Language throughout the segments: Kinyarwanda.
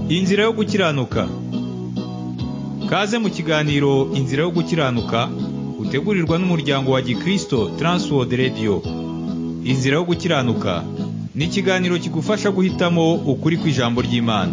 Inzira yo gukiranuka. Kaze mu kiganiro Inzira yo gukiranuka utegurirwa n'umuryango wa Gikristo Transworld Radio. Inzira yo gukiranuka ni ikiganiro kigufasha guhitamo ukuri kw'ijambo ry'Imana.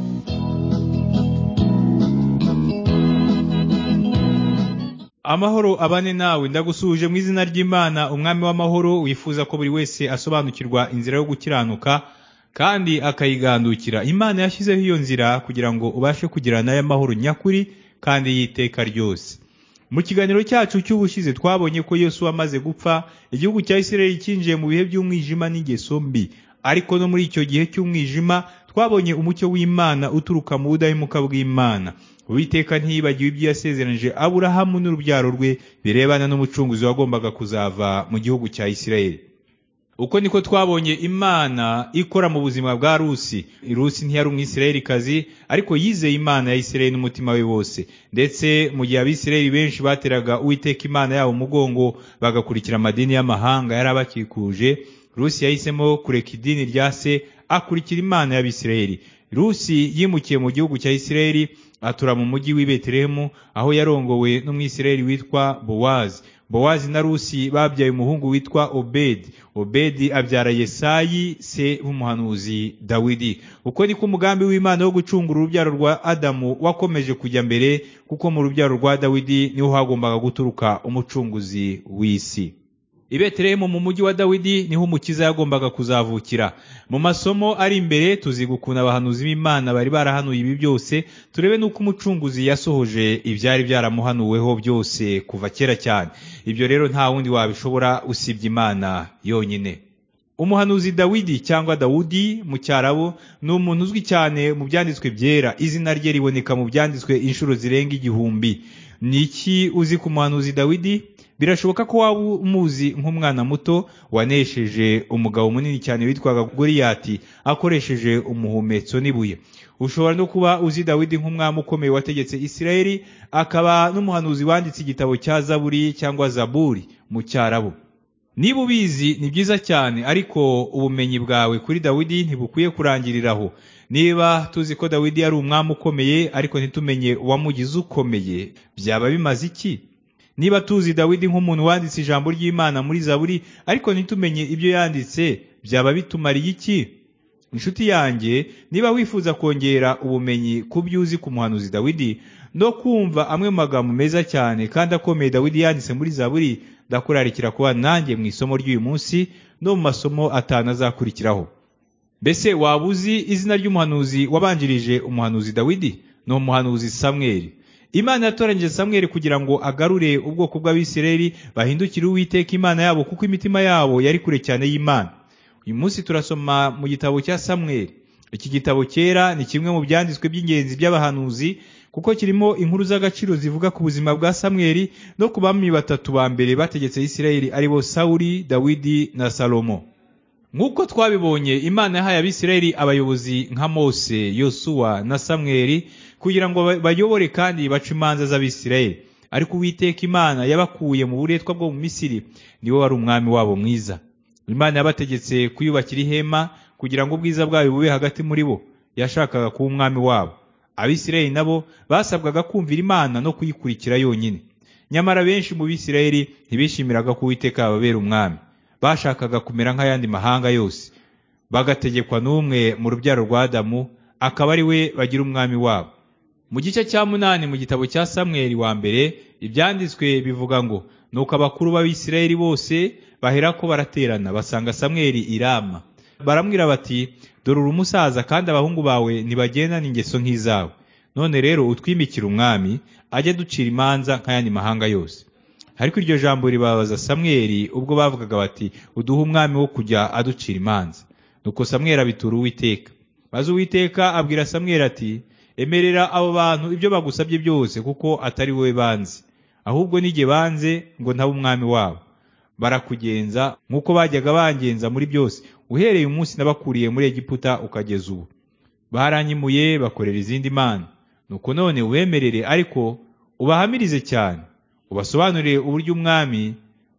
Amahoro abane nawe, ndagusuje mu izina ry'Imana umwami w'amahoro wifuza ko buri wese asobanukirwa inzira yo gukiranuka kandi akayigandukira. Imana yashyizeho iyo nzira kugira ngo ubashe kugira nayo amahoro nyakuri kandi y'iteka ryose. Mu kiganiro cyacu cy'ubushize twabonye ko Yesu amaze gupfa, igihugu cya Isirayeli cyinjiye mu bihe by'umwijima n'ingeso mbi. Ariko no muri icyo gihe cy'umwijima twabonye umucyo w'Imana uturuka mu budahemuka bw'Imana. Uwiteka ntiyibagiwe ibyo yasezeranije Aburahamu n'urubyaro rwe birebana n'umucunguzi wagombaga kuzava mu gihugu cya Isirayeli. Uko niko twabonye Imana ikora mu buzima bwa Rusi. Rusi ntiyari umwisirayelikazi, ariko yizeye Imana ya Isirayeli n'umutima we wose. Ndetse mu gihe Abisirayeli benshi bateraga Uwiteka Imana yabo umugongo bagakurikira amadini y'amahanga yari abakikuje, Rusi yahisemo kureka idini rya se akurikira Imana y'Abisirayeli. Rusi yimukiye mu gihugu cya Isirayeli atura mu mujyi w'i Betelehemu, aho yarongowe n'umwisirayeli witwa Bowazi. Bowazi na Rusi babyaye umuhungu witwa Obedi. Obedi abyara Yesayi se w'umuhanuzi Dawidi. Uko niko umugambi w'Imana wo gucungura urubyaro rwa Adamu wakomeje kujya mbere, kuko mu rubyaro rwa Dawidi niho hagombaga guturuka umucunguzi w'isi. I Betelehemu mu mujyi wa Dawidi niho umukiza yagombaga kuzavukira. Mu masomo ari imbere tuziga ukuntu abahanuzi b'Imana bari barahanuye ibi byose, turebe n'uko umucunguzi yasohoje ibyari byaramuhanuweho byose kuva kera cyane. Ibyo rero nta wundi wabishobora usibye Imana yonyine. Umuhanuzi Dawidi cyangwa Dawudi mu Cyarabu ni umuntu uzwi cyane mu byanditswe byera. Izina rye riboneka mu byanditswe inshuro zirenga 1000. Ni iki uzi ku muhanuzi Dawidi? Birashoboka ko waba umuzi nk'umwana muto wanesheje umugabo munini cyane witwaga Goliyati akoresheje umuhumetso n'ibuye. Ushobora no kuba uzi Dawidi nk'umwami ukomeye wategetse Isirayeli, akaba n'umuhanuzi wanditse igitabo cya Zaburi cyangwa Zaburi mu Cyarabu. Niba ubizi ni byiza cyane, ariko ubumenyi bwawe kuri Dawidi ntibukwiye kurangiriraho. Niba tuzi ko Dawidi yari umwami ukomeye ariko ntitumenye uwamugize ukomeye, byaba bimaze iki? Niba tuzi Dawidi nk'umuntu wanditse ijambo ry'Imana muri Zaburi ariko ntitumenye ibyo yanditse, byaba bitumariye iki? Inshuti yanjye, niba wifuza kongera ubumenyi ku byo uzi ku muhanuzi Dawidi no kumva amwe mu magambo meza cyane kandi akomeye Dawidi yanditse muri Zaburi, ndakurarikira kuba nanjye mu isomo ry'uyu munsi no mu masomo 5 azakurikiraho. Mbese waba uzi izina ry'umuhanuzi wabanjirije umuhanuzi Dawidi? Ni umuhanuzi Samweli. Imana yatoranyije Samweli kugira ngo agarure ubwoko bw'Abisirayeli bahindukire Uwiteka Imana yabo, kuko imitima yabo yari kure cyane y'Imana. Uyu munsi turasoma mu gitabo cya Samweli. Iki gitabo cyera ni kimwe mu byanditswe by'ingenzi by'abahanuzi, kuko kirimo inkuru z'agaciro zivuga ku buzima bwa Samweli no ku bami 3 ba mbere bategetse Isirayeli, aribo Sawuli, Dawidi na Salomo. Nk'uko twabibonye, Imana yahaye Abisirayeli abayobozi nka Mose, Yosuwa na Samweli kugira ngo bayobore kandi bace imanza z'Abisirayeli. Ariko Uwiteka Imana yabakuye mu buretwa bwo mu Misiri, niwe wari umwami wabo mwiza. Imana yabategetse kuyubakira ihema kugira ngo ubwiza bwayo bube hagati muri bo. Yashakaga kuba umwami wabo. Abisirayeli nabo basabwaga kumvira Imana no kuyikurikira yonyine. Nyamara benshi mu Bisirayeli ntibishimiraga ko Uwiteka yababera umwami. Bashakaga kumera nk'ayandi mahanga yose, bagategekwa n'umwe mu rubyaro rwa Adamu, akaba ari we bagira umwami wabo. Mu gice cya 8 mu gitabo cya Samweli wa mbere, ibyanditswe bivuga ngo, nuko abakuru b'Abisirayeli bose baherako baraterana basanga Samweli i Rama. Baramwira bati, dore uri umusaza kandi abahungu bawe ntibagendana ingeso nk'izawe. None rero utwimikira umwami ajye ducira imanza nk'ayandi mahanga yose. Ariko iryo jambo ribabaza Samweli ubwo bavugaga bati, uduhe umwami wo kujya aducira imanza. Nuko Samweli abitura Uwiteka. Maze Uwiteka abwira Samweli ati, emerera abo bantu ibyo bagusabye byose, kuko atari wowe banze, ahubwo nige banze ngo ntabe umwami wabo. Barakugenza nk'uko bajyaga bangenza muri byose, uhereye umunsi nabakuriye muri Egiputa ukageza ubu. Baranyimuye bakorera izindi mana. Nuko none ubemerere, ariko ubahamirize cyane, ubasobanurire uburyo umwami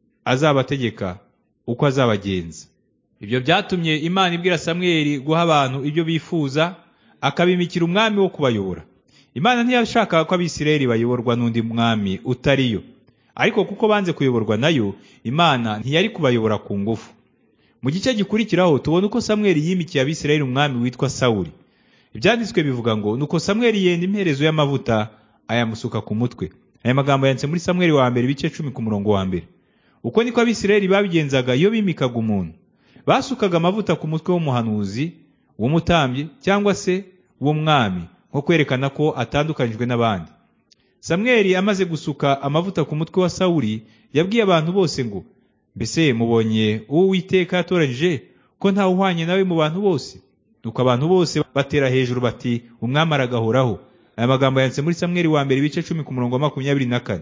azabategeka uko azabagenza. Ibyo byatumye Imana ibwira Samweli guha abantu ibyo bifuza, akabimikira umwami wo kubayobora. Imana ntiyashakaga ko Abisirayeli bayoborwa n'undi mwami utariyo, ariko kuko banze kuyoborwa nayo, Imana ntiyari kubayobora ku ngufu. Mu gice gikurikiraho tubona uko Samweli yimikiye Abisirayeli umwami witwa Sawuli. Ibyanditswe bivuga ngo nuko Samweli yenda imperezo y'amavuta ayamusuka ku mutwe. Aya magambo yanditse muri Samweli wa mbere ibice 10 ku murongo wa mbere. Uko niko Abisirayeli babigenzaga iyo bimikaga umuntu. Basukaga amavuta ku mutwe w'umuhanuzi, w'umutambyi cyangwa se w'umwami, nko kwerekana ko atandukanyijwe n'abandi. Samweli amaze gusuka amavuta ku mutwe wa Sawuli, yabwiye abantu bose ngo, mbese mubonye uwo Uwiteka yatoranyije ko ntawe uhwanye nawe mu bantu bose? Nuko abantu bose batera hejuru bati, umwami aragahoraho. Aya magambo yanditse muri Samweli wa mbere ibice 10 ku murongo wa 24.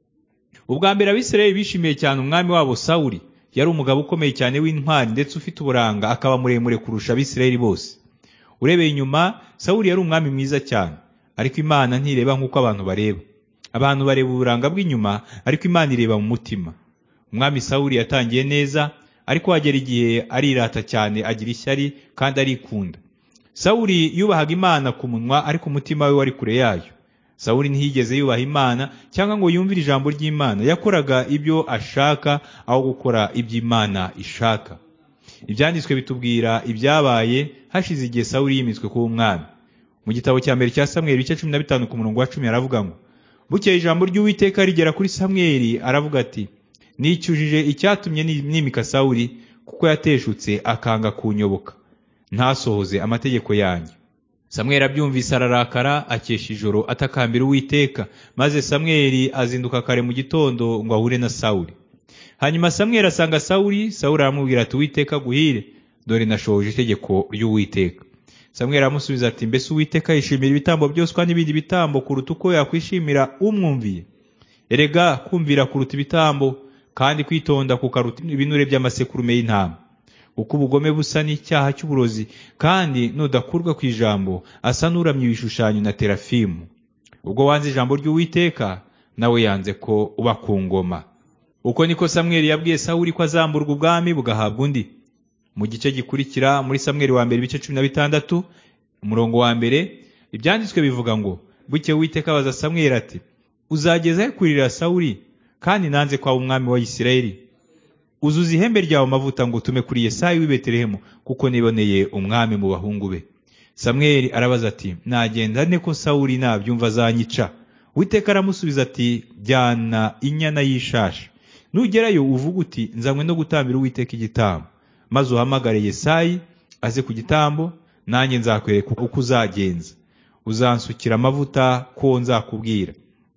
Ubwa mbere Abisirayeli bishimiye cyane umwami wabo Sawuli. Yari umugabo ukomeye cyane w'intwari ndetse ufite uburanga, akaba muremure kurusha Abisirayeli bose. Urebeye inyuma, Sawuli yari umwami mwiza cyane, ariko Imana ntireba nk'uko abantu bareba. Abantu bareba uburanga bw'inyuma, ariko Imana ireba mu mutima. Umwami Sawuli yatangiye neza, ariko hagera igihe arirata cyane, agira ishyari kandi arikunda. Sawuli yubahaga Imana ku munwa, ariko umutima we wari kure yayo. Sawuli ntiyigeze yubaha Imana cyangwa ngo yumvire ijambo ry'Imana. Yakoraga ibyo ashaka aho gukora ibyo Imana ishaka. Ibyanditswe bitubwira ibyabaye hashize igihe Sawuli yimitswe kuba umwami. Mu gitabo cya mbere cya Samweli ibice 15 ku murongo wa 10 aravuga ngo, bukeye ijambo ry'Uwiteka rigera kuri Samweli, aravuga ati, nicyujije icyatumye nimika Sawuli, kuko yateshutse akanga kunyoboka, ntasohoze amategeko yanjye. Samweli abyumvise ararakara, akesha ijoro atakambira Uwiteka, maze Samweli azinduka kare mu gitondo ngo ahure na Sawuli. Hanyuma Samweli asanga Sawuli. Sawuli aramubwira ati, Uwiteka guhire, dore nashohoje itegeko ry'Uwiteka. Samweli aramusubiza ati, mbese Uwiteka yishimira ibitambo byoswa n'ibindi bitambo kuruta uko yakwishimira umwumviye? Erega kumvira kuruta ibitambo, kandi kwitonda kukaruta ibinure by'amasekurume y'intama. Uko ubugome busa n'icyaha cy'uburozi, kandi nudakurwa ku ijambo asa n'uramye ibishushanyo na terafimu. Ubwo wanze ijambo ry'Uwiteka, nawe yanze ko uba ku ngoma. Uko niko Samweli yabwiye Sawuli ko azamburwa ubwami bugahabwa undi. Mu gice gikurikira muri Samweli wa mbere ibice 16 umurongo wa mbere, ibyanditswe bivuga ngo, bukeye Uwiteka abaza Samweli ati, uzageza he kurira Sawuli, kandi nanze kwa umwami wa Isirayeli? Uzuza ihembe ryawe amavuta ngo utume kuri Yesayi w'i Betelehemu, kuko niboneye umwami mu bahungu be. Samweli arabaza ati, nagenda nte ko Sawuli nabyumva azanyica? Uwiteka aramusubiza ati, jyana inyana y'ishashi, nugerayo uvuga uti, nzanywe no gutambira Uwiteka igitambo, maze uhamagare Yesayi aze ku gitambo, nanjye nzakwereka uko uzagenza. Uzansukira amavuta ko nzakubwira.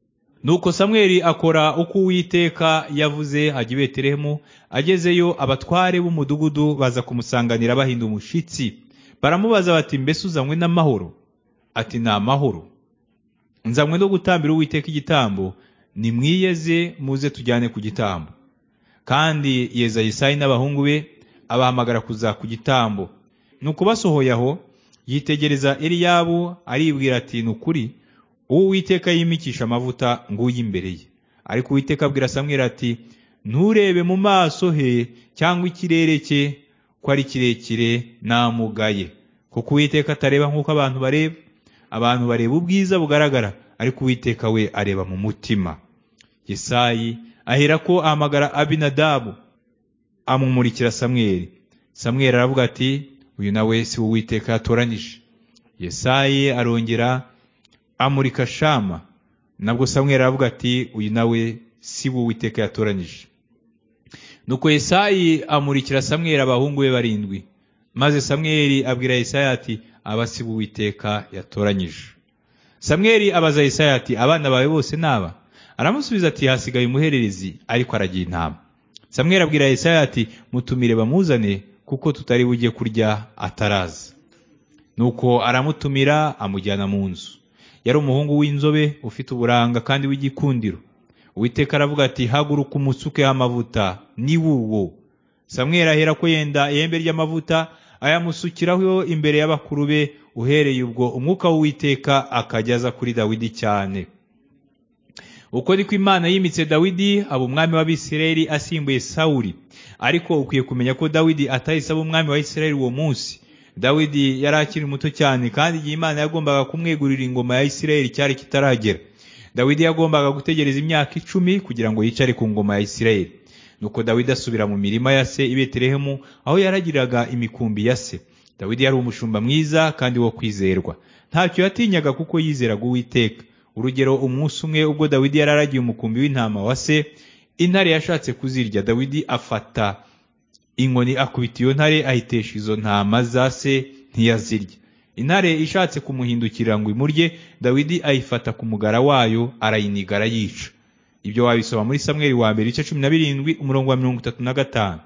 Nuko Samweli akora uko Uwiteka yavuze, ajya i Betelehemu. Agezeyo abatware b'umudugudu baza kumusanganira bahinda umushitsi. Baramubaza bati, mbese uzanywe n'amahoro? Ati, ni amahoro. Nzanywe no gutambira Uwiteka igitambo, nimwiyeze muze tujyane ku gitambo. Kandi yeza Yesayi n'abahungu be, abahamagara kuza ku gitambo. Nuko basohoye aho, yitegereza Eliyabu, aribwira ati, nukuri uwo Uwiteka yimikisha amavuta nguye imbere ye. Ariko Uwiteka abwira Samweli ati, nturebe mu maso he cyangwa ikirere cye ko ari kirekire, namugaye. Kuko Uwiteka atareba nk'uko abantu bareba. Abantu bareba ubwiza bugaragara, ariko Uwiteka we areba mu mutima. Yesayi aherako ahamagara Abinadabu, amumurikira Samweli. Samweli aravuga ati, uyu nawe si Uwiteka yatoranije. Yesayi arongera amurika Shama. Nabwo Samweli aravuga ati, uyu nawe si Uwiteka yatoranije. Nuko Yesayi amurikira Samweli abahungu be 7. Maze Samweli abwira Yesayi ati, aba si Uwiteka yatoranyije. Samweli abaza Yesayi ati, abana bawe bose naba? Aramusubiza ati, hasigaye umuhererezi, ariko aragiye intama. Samweli abwira Yesayi ati, mutumire bamuzane, kuko tutari bujye kurya ataraza. Nuko aramutumira, amujyana mu nzu. Yari umuhungu w'inzobe ufite uburanga kandi w'igikundiro. Uwiteka aravuga ati, haguruka umusukeho amavuta, ni wuwo. Samweli ahera ko yenda ihembe ry'amavuta, ayamusukiraho imbere y'abakuru be. Uhereye ubwo umwuka w'Uwiteka akajyaza kuri Dawidi cyane. Uko niko Imana yimitse Dawidi aba umwami w'Abisirayeli asimbuye Sawuli. Ariko ukwiye kumenya ko Dawidi atahise aba umwami wa Isirayeli uwo munsi. Dawidi yari akiri muto cyane kandi igihe Imana yagombaga kumwegurira ingoma ya Isirayeli cyari kitaragera. Dawidi yagombaga gutegereza imyaka 10 kugira ngo yicare ku ngoma ya Isirayeli. Nuko Dawidi asubira mu mirima ya se i Betelehemu aho yaragiraga imikumbi ya se. Dawidi yari umushumba mwiza kandi wo kwizerwa. Ntacyo yatinyaga kuko yizeraga Uwiteka. Urugero, umunsi umwe ubwo Dawidi yararagiye umukumbi w'intama wa se, intare yashatse kuzirya. Dawidi afata inkoni akubita iyo ntare ahitesha izo ntama za se ntiyazirya. Intare ishatse kumuhindukira ngo imurye, Dawidi ayifata ku mugara wayo arayiniga arayica. Ibyo wabisoma muri Samweli wa mbere 17 umurongo wa 35.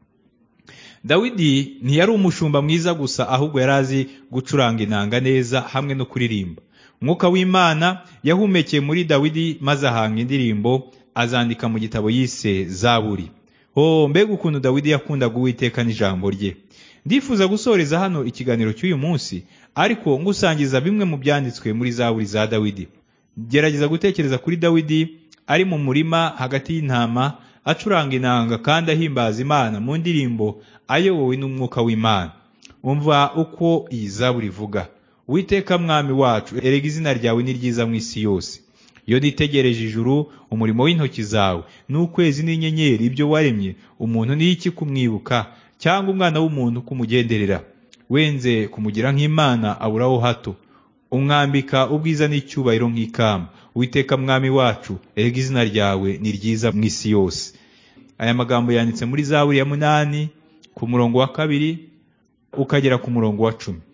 Dawidi ntiyari umushumba mwiza gusa, ahubwo yari azi gucuranga inanga neza hamwe no kuririmba. Umwuka w'Imana yahumekeye muri Dawidi maze ahanga indirimbo azandika mu gitabo yise Zaburi. Mbega ukuntu Dawidi yakundaga Uwiteka n'ijambo rye. Ndifuza gusoreza hano ikiganiro cy'uyu munsi, ariko ngusangiza bimwe mu byanditswe muri Zaburi za Dawidi. Gerageza gutekereza kuri Dawidi ari mu murima hagati y'intama, acuranga inanga kandi ahimbaza Imana mu ndirimbo ayobowe n'umwuka w'Imana. Umva uko iyi Zaburi ivuga: Uwiteka mwami wacu, erega izina ryawe ni ryiza mu isi yose. Iyo nitegereje ijuru, umurimo w'intoki zawe, n'ukwezi n'inyenyeri ibyo waremye, umuntu ni iki kumwibuka, cyangwa umwana w'umuntu kumugenderera? Wenze kumugira nk'Imana aburaho hato, umwambika ubwiza n'icyubahiro nk'ikamba. Uwiteka mwami wacu, erega izina ryawe ni ryiza mu isi yose. Aya magambo yanditse muri Zaburi ya 8 ku murongo wa 2 ukagera ku murongo wa 10.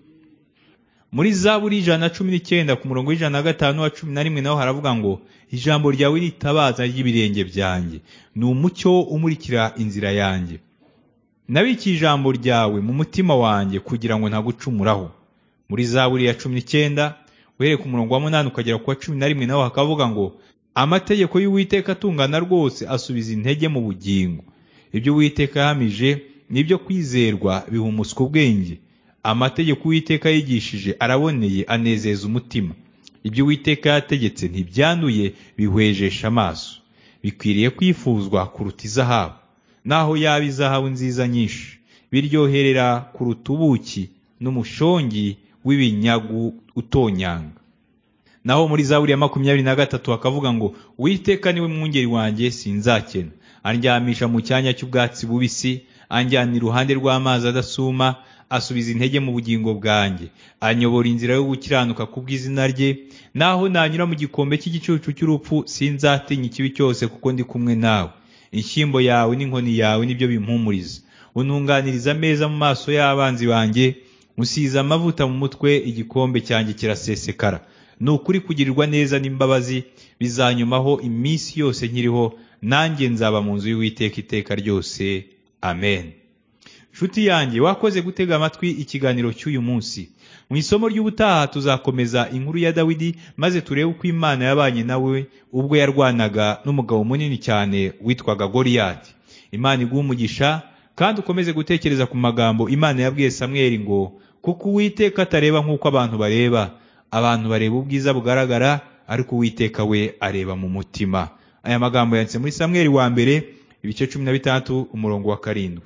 Muri Zaburi 119 ku murongo w'105 wa 11 naho haravuga ngo: ijambo ryawe ni itabaza ry'ibirenge byanjye, ni umucyo umurikira inzira yanjye. Nabikiye ijambo ryawe mu mutima wanjye kugira ngo ntagucumuraho. Muri Zaburi ya 19 uhereye ku murongo wa 8 ukagera ku wa 11 naho hakavuga ngo: amategeko y'Uwiteka atungana rwose, asubiza intege mu bugingo. Ibyo Uwiteka yahamije nibyo kwizerwa, bihumuswa ubwenge. Amategeko Uwiteka yigishije araboneye, anezeza umutima. Ibyo Uwiteka yategetse ntibyanduye, bihwejesha amaso. Bikwiriye kwifuzwa kuruta izahabu, naho yaba izahabu nziza nyinshi. Biryoherera kuruta ubuki n'umushongi w'ibinyagu utonyanga. Naho muri Zaburi ya 23 hakavuga ngo: Uwiteka niwe mwungeri wanjye, sinzakena. Andyamisha mu cyanya cy'ubwatsi bubisi, anjyana iruhande rw'amazi adasuma, asubiza intege mu bugingo bwanjye. Anyobora inzira yo gukiranuka kubw'izina rye. Naho nanyura mu gikombe cy'igicucu cy'urupfu, sinzatinya ikibi cyose, kuko ndi kumwe nawe. Inshyimbo yawe n'inkoni yawe nibyo bimpumuriza. Untunganiriza ameza mu maso y'abanzi banjye, usiza amavuta mu mutwe, igikombe cyanjye kirasesekara. Ni ukuri kugirirwa neza n'imbabazi bizanyumaho iminsi yose nkiriho, nanjye nzaba mu nzu y'Uwiteka iteka ryose. Amen. Nshuti yanjye, wakoze gutega amatwi ikiganiro cy'uyu munsi. Mu isomo ry'ubutaha tuzakomeza inkuru ya Dawidi, maze turebe uko Imana yabanye nawe ubwo yarwanaga n'umugabo munini cyane witwaga Goliyati. Imana iguhe umugisha, kandi ukomeze gutekereza ku magambo Imana yabwiye Samweli ngo: kuko Uwiteka atareba nk'uko abantu bareba. Abantu bareba ubwiza bugaragara, ariko Uwiteka we areba mu mutima. Aya magambo yanditse muri Samweli wa mbere ibice 16 umurongo wa 7.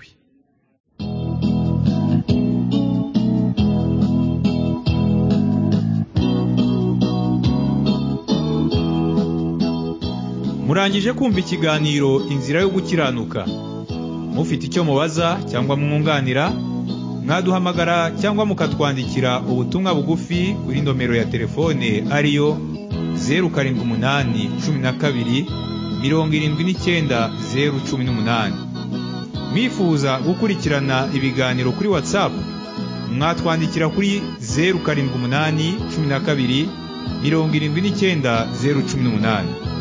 Murangije kumva ikiganiro Inzira yo gukiranuka. Mufite icyo mubaza cyangwa mwunganira, mwaduhamagara cyangwa mukatwandikira ubutumwa bugufi kuri nomero ya telefone ariyo 0712 Mwifuza gukurikirana ibiganiro kuri WhatsApp, mwatwandikira kuri 0712 79 018.